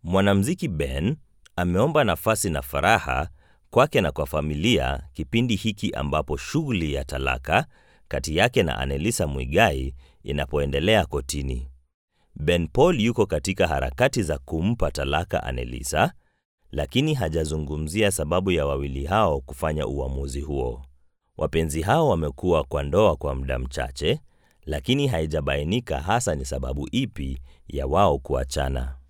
Mwanamuziki Ben ameomba nafasi na faraha kwake na kwa familia kipindi hiki ambapo shughuli ya talaka kati yake na Annelisa Muigai inapoendelea kotini. Ben Paul yuko katika harakati za kumpa talaka Annelisa, lakini hajazungumzia sababu ya wawili hao kufanya uamuzi huo. Wapenzi hao wamekuwa kwa ndoa kwa muda mchache, lakini haijabainika hasa ni sababu ipi ya wao kuachana.